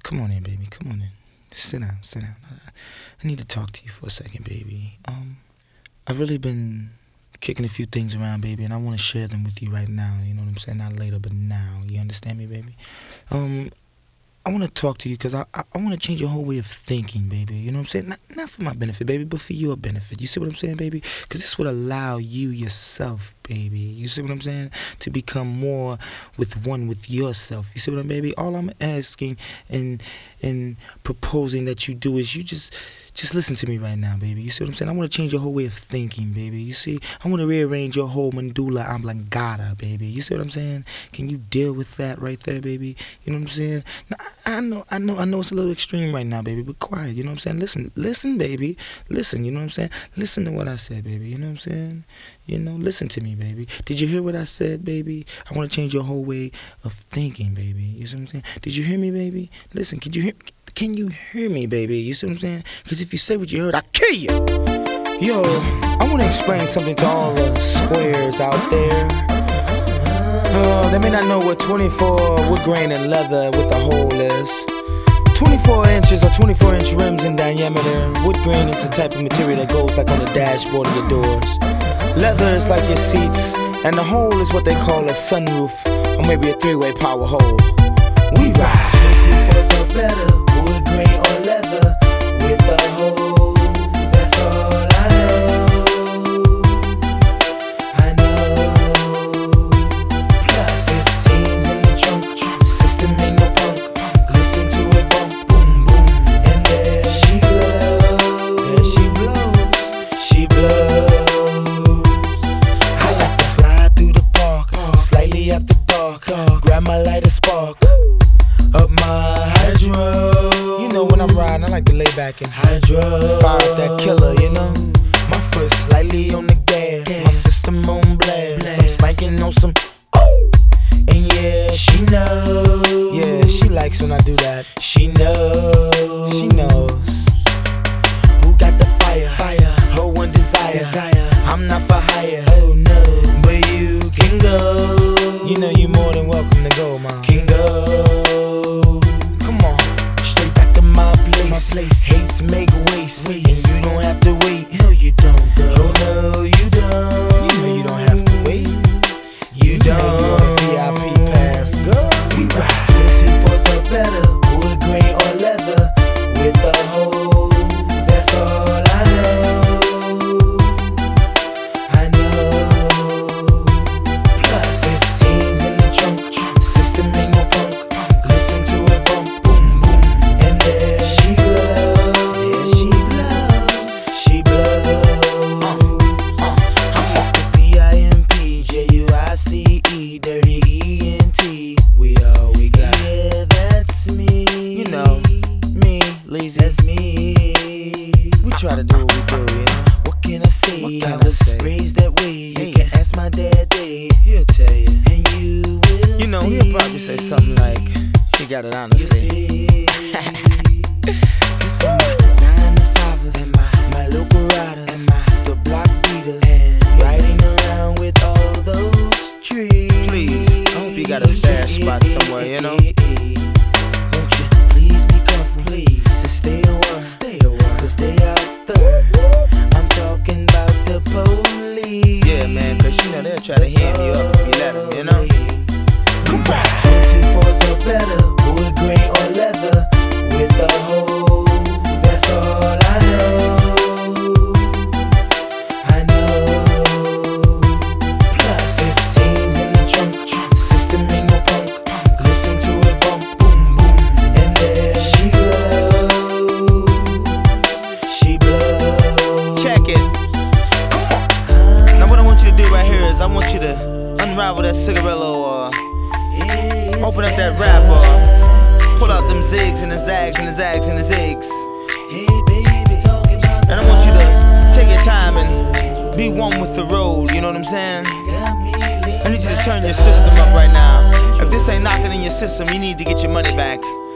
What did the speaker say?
come on in, baby. Come on in. Sit down, sit down. I need to talk to you for a second, baby. I've really been kicking a few things around, baby, and I want to share them with you right now. You know what I'm saying? Not later, but now. You understand me, baby? I want to talk to you because I want to change your whole way of thinking, baby. You know what I'm saying? Not for my benefit, baby, but for your benefit. You see what I'm saying, baby? Because this would allow you yourself, baby. You see what I'm saying? To become more one with yourself. You see what I'm, baby? All I'm asking and proposing that you do is you just listen to me right now, baby. You see what I'm saying? I want to change your whole way of thinking, baby. You see? I want to rearrange your whole medulla oblongata, baby. You see what I'm saying? Can you deal with that right there, baby? You know what I'm saying? Now, I know it's a little extreme right now, baby, but quiet. You know what I'm saying? Listen, baby. Listen, you know what I'm saying? Listen to what I said, baby. You know what I'm saying? You know, listen to me, baby. Did you hear what I said, baby? I want to change your whole way of thinking, baby. You see what I'm saying? Did you hear me, baby? Listen, can you hear me, baby? You see what I'm saying? Because if you say what you heard, I'll kill you. Yo, I want to explain something to all the squares out there. They may not know what 24 wood grain and leather with a hole is. 24 inches or 24-inch rims in diameter. Wood grain is the type of material that goes like on the dashboard of your doors. Leather is like your seats, and the hole is what they call a sunroof, or maybe a three-way power hole. We ride 24s or better, wood grain or leather with a hole. That's all I know. I know. Plus 15s in the trunk, system ain't no punk. Listen to it bump, boom, boom, and there she blows. There she blows. She blows. I like to slide through the park, slightly after dark. Grab my lighter spark. Up my hydro. You know when I'm riding, I like to lay back and hydro. Fire up that killer, you know. My foot slightly on the gas, my system on blast. I'm spanking on some and yeah, she knows. Yeah, she likes when I do that. She knows. She knows. Who got the fire? Her one desire. I'm not for hire. Oh no, but you can go. You know you more than welcome to go, ma. Can go. Come on, straight back to my place. Hates make waste, and you don't have to wait. No, you don't, girl. Oh no, you don't. You know you don't have to wait. You don't. You want a VIP pass, girl? We ride 24s or better, wood grain or leather with a hole. That's all I know. I know. Plus 15s in the trunk, system ain't no punk. Listen to it bump, boom, boom, and there she blows. There she blows. She blows. I'm Mr. P-I-M-P-J-U-I-C-E, dirty E-N-T. We all we got. Yeah, that's me. You know, me, lazy. That's me. We try to do what we do, you know. What can I say? I was raised that way. You can ask my daddy. He'll tell you. And you will. You know, he'll probably say something like, he got it honestly. This for my 9 to 5ers, my local riders, the block beaters, riding around with all those trees. Please, I hope you got a stash spot somewhere, you know. Won't you please be careful, please, and stay a while, cause they out there. I'm talking about the police. Yeah, man, cause you know they'll try to hand you up if you let them, you know. Come on. 24s or better, wood grain or leather with a hole. That's all I know. I know. Plus 15s in the trunk, system ain't no punk. Listen to it bump, boom, boom, and there she blows. She blows. Check it. Now what I want you to do right here is I want you to unravel that cigarillo or open up that wrap or pull out them zigs and the zags and the zags and the zigs. And I want you to take your time and be one with the road, you know what I'm saying? I need you to turn your system up right now. If this ain't knocking in your system, you need to get your money back.